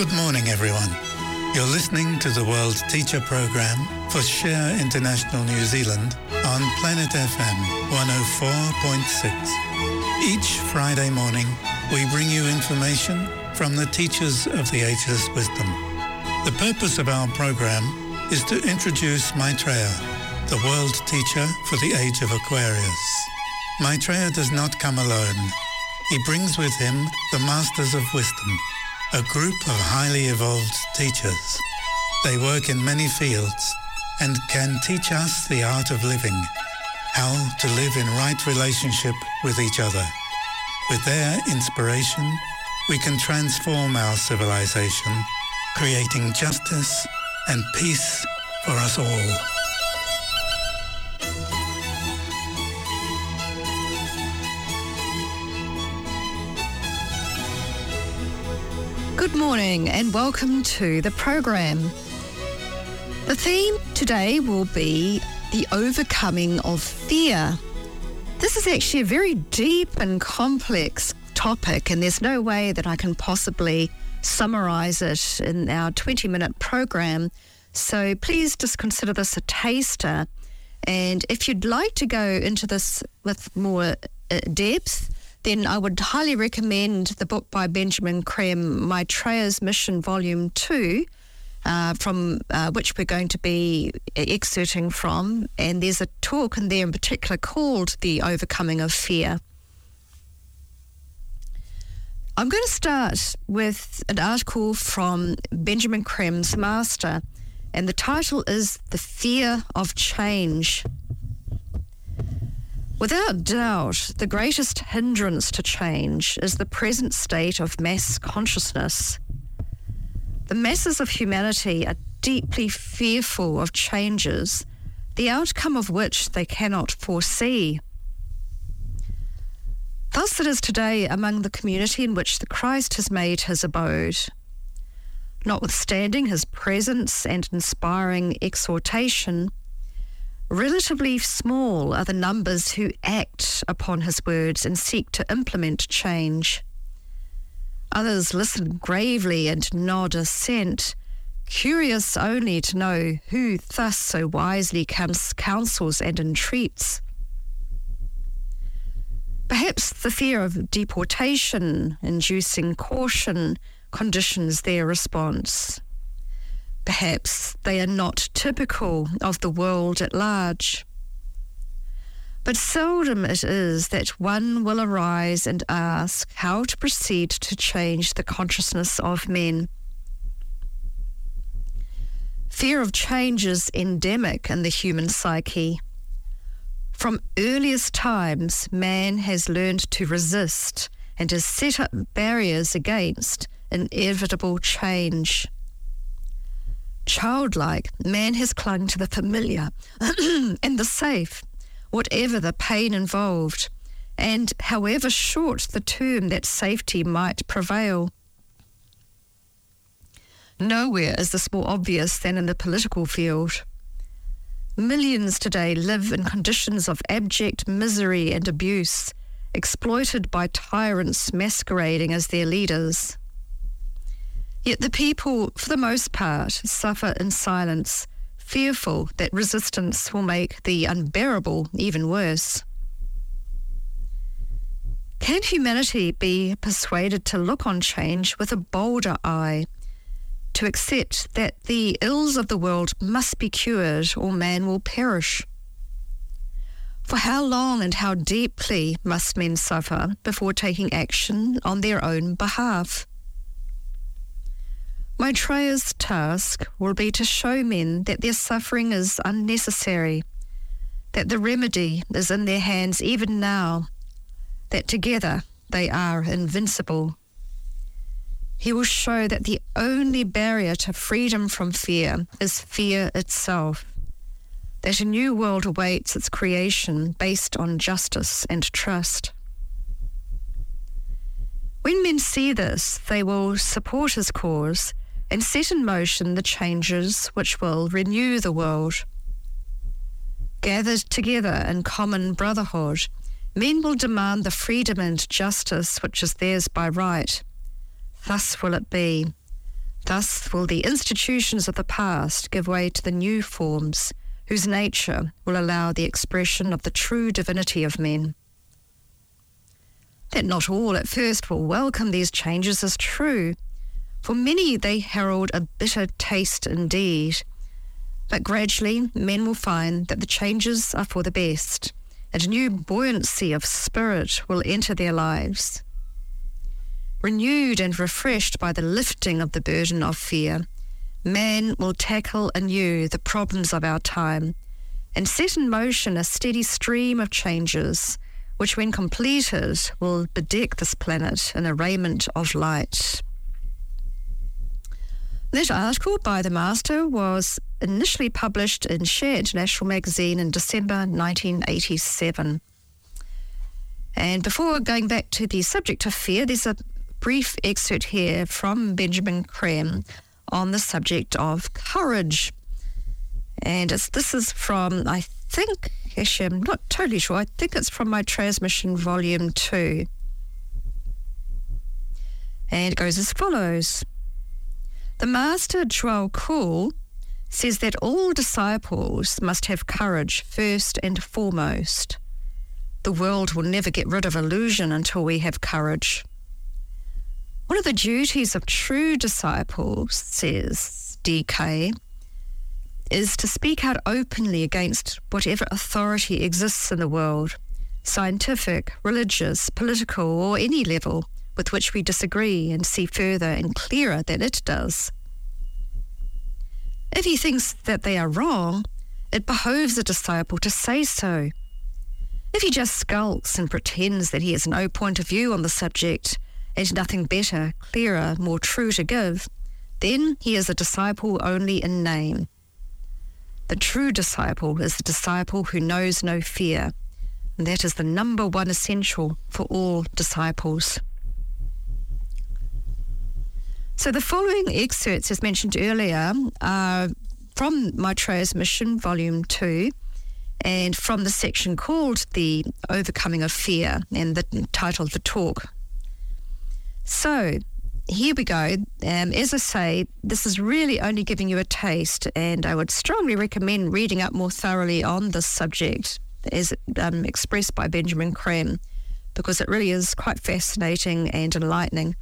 Good morning, everyone. You're listening to the World Teacher Program for Share International New Zealand on Planet FM 104.6. Each Friday morning, we bring you information from the teachers of the Ageless Wisdom. The purpose of our program is to introduce Maitreya, the world teacher for the age of Aquarius. Maitreya does not come alone. He brings with him the Masters of Wisdom, a group of highly evolved teachers. They work in many fields and can teach us the art of living, how to live in right relationship with each other. With their inspiration, we can transform our civilization, creating justice and peace for us all. Good morning and welcome to the program. The theme today will be the overcoming of fear. This is actually a very deep and complex topic, and there's no way that I can possibly summarize it in our 20-minute program. So please just consider this a taster. And if you'd like to go into this with more depth, then I would highly recommend the book by Benjamin Creme, Maitreya's Mission Volume 2, from which we're going to be excerpting from. And there's a talk in there in particular called The Overcoming of Fear. I'm going to start with an article from Benjamin Creme's master, and the title is The Fear of Change. Without doubt, the greatest hindrance to change is the present state of mass consciousness. The masses of humanity are deeply fearful of changes, the outcome of which they cannot foresee. Thus it is today among the community in which the Christ has made his abode. Notwithstanding his presence and inspiring exhortation, relatively small are the numbers who act upon his words and seek to implement change. Others listen gravely and nod assent, curious only to know who thus so wisely counsels and entreats. Perhaps the fear of deportation, inducing caution, conditions their response. Perhaps they are not typical of the world at large. But seldom it is that one will arise and ask how to proceed to change the consciousness of men. Fear of change is endemic in the human psyche. From earliest times, man has learned to resist and has set up barriers against inevitable change. Childlike, man has clung to the familiar and the safe, whatever the pain involved, and however short the term that safety might prevail. Nowhere is this more obvious than in the political field. Millions today live in conditions of abject misery and abuse, exploited by tyrants masquerading as their leaders. Yet the people, for the most part, suffer in silence, fearful that resistance will make the unbearable even worse. Can humanity be persuaded to look on change with a bolder eye, to accept that the ills of the world must be cured or man will perish? For how long and how deeply must men suffer before taking action on their own behalf? Maitreya's task will be to show men that their suffering is unnecessary, that the remedy is in their hands even now, that together they are invincible. He will show that the only barrier to freedom from fear is fear itself, that a new world awaits its creation based on justice and trust. When men see this, they will support his cause and set in motion the changes which will renew the world. Gathered together in common brotherhood, men will demand the freedom and justice which is theirs by right. Thus will it be. Thus will the institutions of the past give way to the new forms, whose nature will allow the expression of the true divinity of men. That not all at first will welcome these changes is true. For many they herald a bitter taste indeed. But gradually men will find that the changes are for the best, and a new buoyancy of spirit will enter their lives. Renewed and refreshed by the lifting of the burden of fear, man will tackle anew the problems of our time and set in motion a steady stream of changes, which when completed will bedeck this planet in a raiment of light. That article by the Master was initially published in Share International magazine in December 1987. And before going back to the subject of fear, there's a brief excerpt here from Benjamin Creme on the subject of courage. And this is from, I think, actually I'm not totally sure, I think it's from my transmission volume 2. And it goes as follows. The Master Zhuo Ku says that all disciples must have courage first and foremost. The world will never get rid of illusion until we have courage. One of the duties of true disciples, says DK, is to speak out openly against whatever authority exists in the world, scientific, religious, political, or any level, with which we disagree and see further and clearer than it does. If he thinks that they are wrong, it behoves a disciple to say so. If he just skulks and pretends that he has no point of view on the subject and nothing better, clearer, more true to give, then he is a disciple only in name. The true disciple is the disciple who knows no fear, and that is the number one essential for all disciples. So the following excerpts, as mentioned earlier, are from my transmission, Volume 2, and from the section called The Overcoming of Fear, and the title of the talk. So here we go. As I say, this is really only giving you a taste, and I would strongly recommend reading up more thoroughly on this subject as expressed by Benjamin Creme, because it really is quite fascinating and enlightening.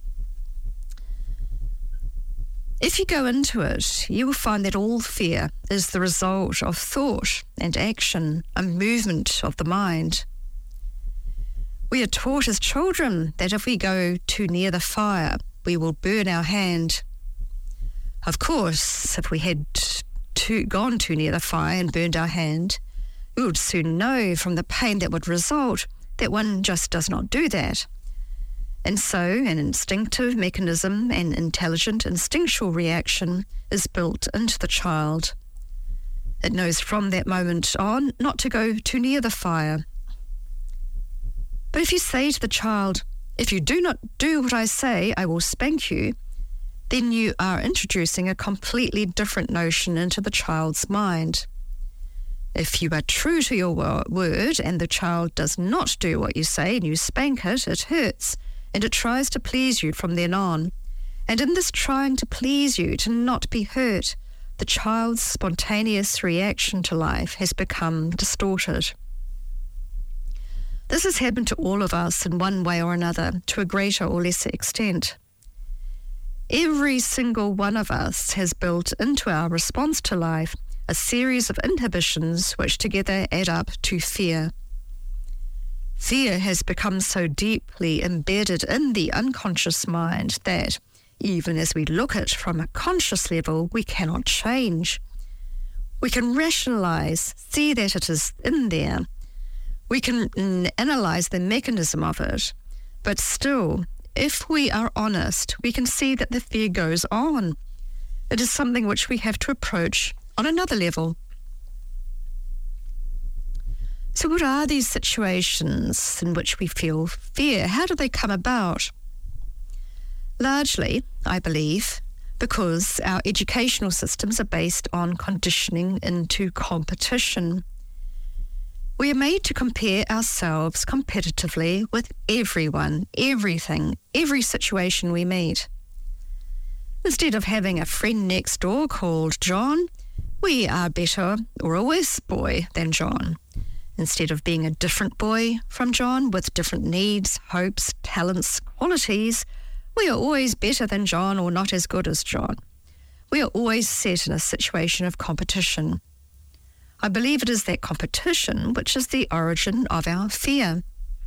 If you go into it, you will find that all fear is the result of thought and action, a movement of the mind. We are taught as children that if we go too near the fire, we will burn our hand. Of course, if we had gone too near the fire and burned our hand, we would soon know from the pain that would result that one just does not do that. And so an instinctive mechanism and intelligent instinctual reaction is built into the child. It knows from that moment on not to go too near the fire. But if you say to the child, "If you do not do what I say, I will spank you," then you are introducing a completely different notion into the child's mind. If you are true to your word and the child does not do what you say and you spank it, it hurts, and it tries to please you from then on. And in this trying to please you, to not be hurt, the child's spontaneous reaction to life has become distorted. This has happened to all of us in one way or another, to a greater or lesser extent. Every single one of us has built into our response to life a series of inhibitions which together add up to fear. Fear has become so deeply embedded in the unconscious mind that, even as we look at it from a conscious level, we cannot change. We can rationalize, see that it is in there. We can analyze the mechanism of it. But still, if we are honest, we can see that the fear goes on. It is something which we have to approach on another level. So what are these situations in which we feel fear? How do they come about? Largely, I believe, because our educational systems are based on conditioning into competition. We are made to compare ourselves competitively with everyone, everything, every situation we meet. Instead of having a friend next door called John, we are better or a worse boy than John. Instead of being a different boy from John with different needs, hopes, talents, qualities, we are always better than John or not as good as John. We are always set in a situation of competition. I believe it is that competition which is the origin of our fear.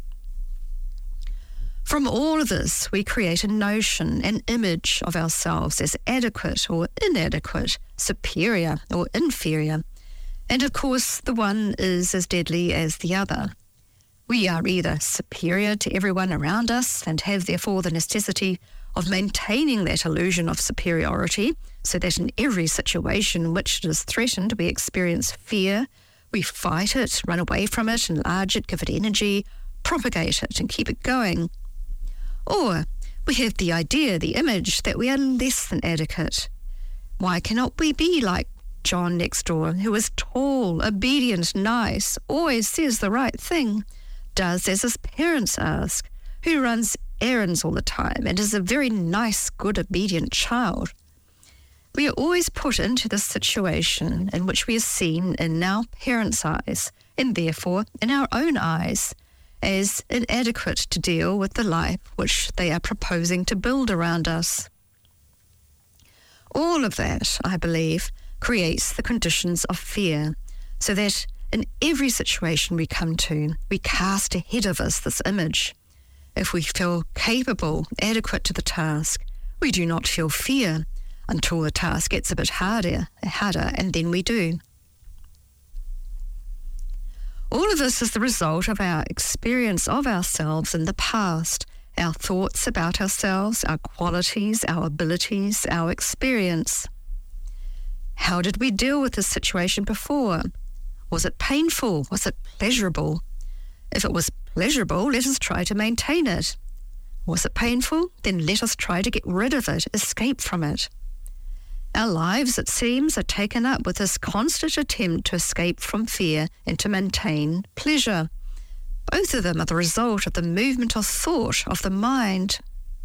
From all of this, we create a notion, an image of ourselves as adequate or inadequate, superior or inferior. And of course, the one is as deadly as the other. We are either superior to everyone around us and have therefore the necessity of maintaining that illusion of superiority, so that in every situation in which it is threatened, we experience fear, we fight it, run away from it, enlarge it, give it energy, propagate it and keep it going. Or we have the idea, the image, that we are less than adequate. Why cannot we be like John next door, who is tall, obedient, nice, always says the right thing, does as his parents ask, who runs errands all the time and is a very nice, good, obedient child? We are always put into this situation in which we are seen in our parents' eyes, and therefore in our own eyes, as inadequate to deal with the life which they are proposing to build around us. All of that, I believe, creates the conditions of fear, so that in every situation we come to, we cast ahead of us this image. If we feel capable, adequate to the task, we do not feel fear until the task gets a bit harder, and then we do. All of this is the result of our experience of ourselves in the past, our thoughts about ourselves, our qualities, our abilities, our experience. How did we deal with this situation before? Was it painful? Was it pleasurable? If it was pleasurable, let us try to maintain it. Was it painful? Then let us try to get rid of it, escape from it. Our lives, it seems, are taken up with this constant attempt to escape from fear and to maintain pleasure. Both of them are the result of the movement of thought of the mind.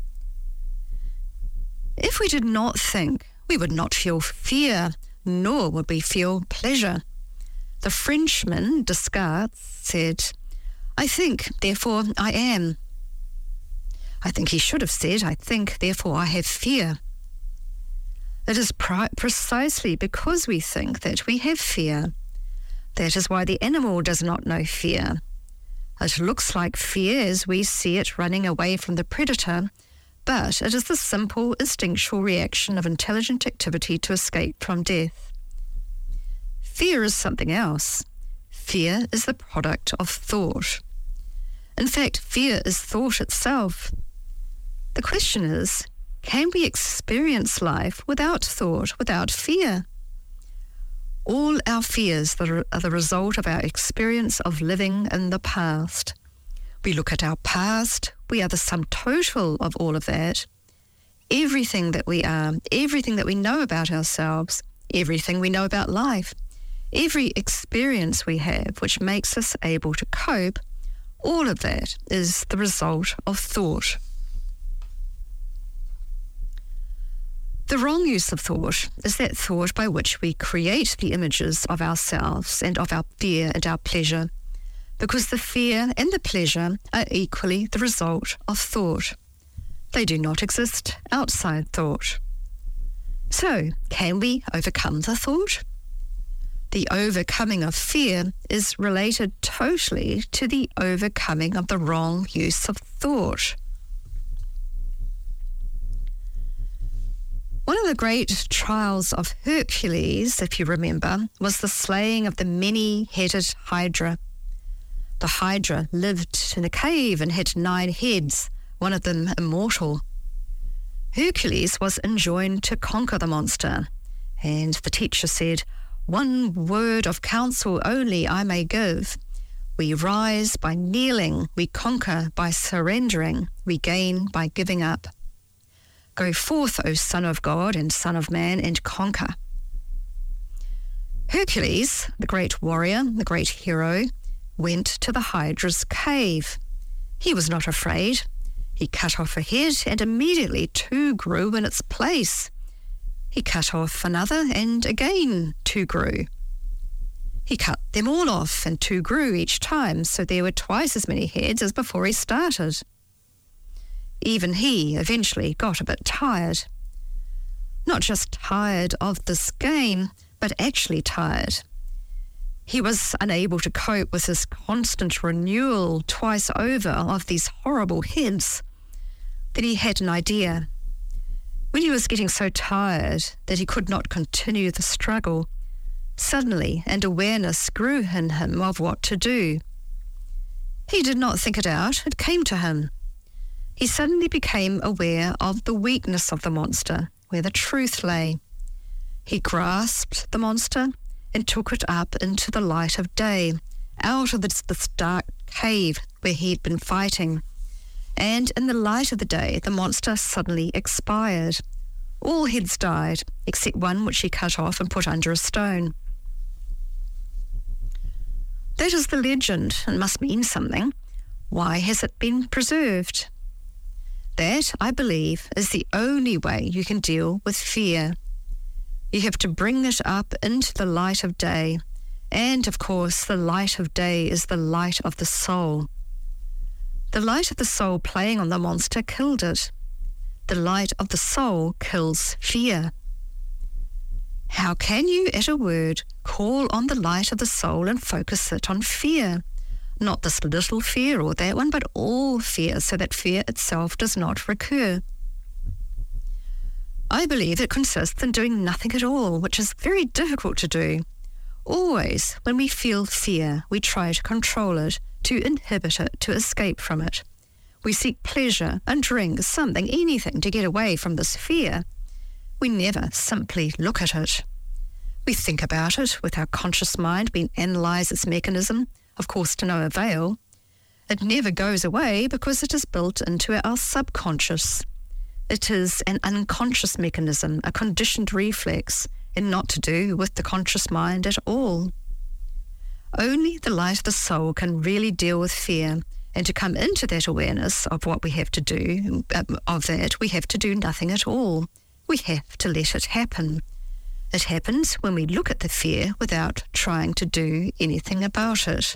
If we did not think, we would not feel fear, nor would we feel pleasure. The Frenchman Descartes said, "I think, therefore I am." I think he should have said, "I think, therefore I have fear." It is precisely because we think that we have fear. That is why the animal does not know fear. It looks like fear as we see it running away from the predator, but it is the simple instinctual reaction of intelligent activity to escape from death. Fear is something else. Fear is the product of thought. In fact, fear is thought itself. The question is, can we experience life without thought, without fear? All our fears are the result of our experience of living in the past. We look at our past, we are the sum total of all of that. Everything that we are, everything that we know about ourselves, everything we know about life, every experience we have which makes us able to cope, all of that is the result of thought. The wrong use of thought is that thought by which we create the images of ourselves and of our fear and our pleasure, because the fear and the pleasure are equally the result of thought. They do not exist outside thought. So, can we overcome the thought? The overcoming of fear is related totally to the overcoming of the wrong use of thought. One of the great trials of Hercules, if you remember, was the slaying of the many-headed Hydra. The Hydra lived in a cave and had 9 heads, one of them immortal. Hercules was enjoined to conquer the monster, and the teacher said, "One word of counsel only I may give. We rise by kneeling, we conquer by surrendering, we gain by giving up. Go forth, O Son of God and Son of Man, and conquer." Hercules, the great warrior, the great hero, went to the Hydra's cave. He was not afraid. He cut off a head, and immediately 2 grew in its place. He cut off another, and again 2 grew. He cut them all off, and 2 grew each time, so there were twice as many heads as before he started. Even he eventually got a bit tired. Not just tired of this game, but actually tired. He was unable to cope with this constant renewal twice over of these horrible heads. Then he had an idea. When he was getting so tired that he could not continue the struggle, suddenly an awareness grew in him of what to do. He did not think it out, it came to him. He suddenly became aware of the weakness of the monster, where the truth lay. He grasped the monster and took it up into the light of day, out of this dark cave where he had been fighting. And in the light of the day, the monster suddenly expired. All heads died, except one which he cut off and put under a stone. That is the legend, and must mean something. Why has it been preserved? That, I believe, is the only way you can deal with fear. You have to bring it up into the light of day. And, of course, the light of day is the light of the soul. The light of the soul playing on the monster killed it. The light of the soul kills fear. How can you, at a word, call on the light of the soul and focus it on fear? Not this little fear or that one, but all fear, so that fear itself does not recur. I believe it consists in doing nothing at all, which is very difficult to do. Always, when we feel fear, we try to control it, to inhibit it, to escape from it. We seek pleasure and drink, something, anything to get away from this fear. We never simply look at it. We think about it with our conscious mind, we analyse its mechanism, of course to no avail. It never goes away because it is built into our subconscious. It is an unconscious mechanism, a conditioned reflex, and not to do with the conscious mind at all. Only the light of the soul can really deal with fear, and to come into that awareness of what we have to do, we have to do nothing at all. We have to let it happen. It happens when we look at the fear without trying to do anything about it.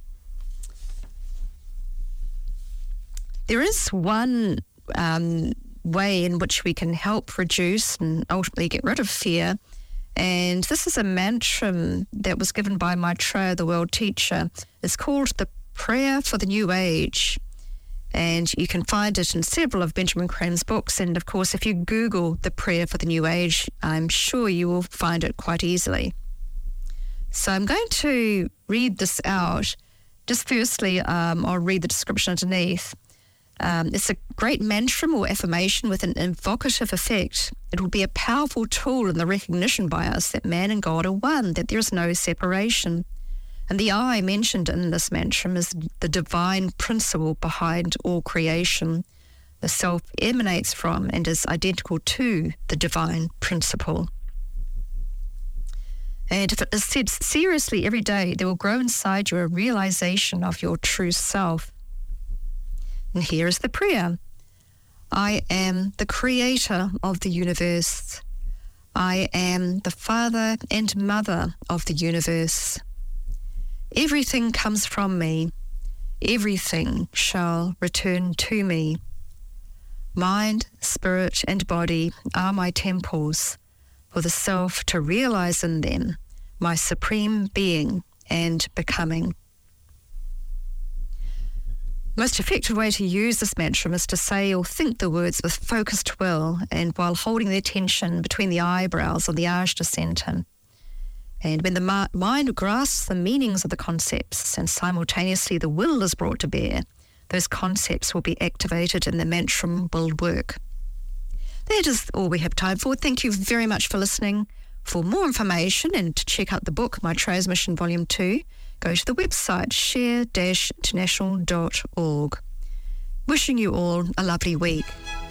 There is one way in which we can help reduce and ultimately get rid of fear, and this is a mantra that was given by Maitreya, the world teacher. It's called the Prayer for the New Age, and you can find it in several of Benjamin Crane's books, and of course if you Google the Prayer for the New Age, I'm sure you will find it quite easily. So I'm going to read this out. Just firstly, I'll read the description underneath. It's a great mantra or affirmation with an evocative effect. It will be a powerful tool in the recognition by us that man and God are one, that there is no separation. And the I mentioned in this mantra is the divine principle behind all creation. The self emanates from and is identical to the divine principle. And if it is said seriously every day, there will grow inside you a realization of your true self. And here is the prayer. I am the creator of the universe. I am the father and mother of the universe. Everything comes from me. Everything shall return to me. Mind, spirit, and body are my temples, for the self to realize in them my supreme being and becoming. The most effective way to use this mantra is to say or think the words with focused will and while holding the attention between the eyebrows or the Ajna center. And when the mind grasps the meanings of the concepts and simultaneously the will is brought to bear, those concepts will be activated and the mantra will work. That is all we have time for. Thank you very much for listening. For more information and to check out the book, Maitreya's Mission Volume 2, go to the website share-international.org. Wishing you all a lovely week.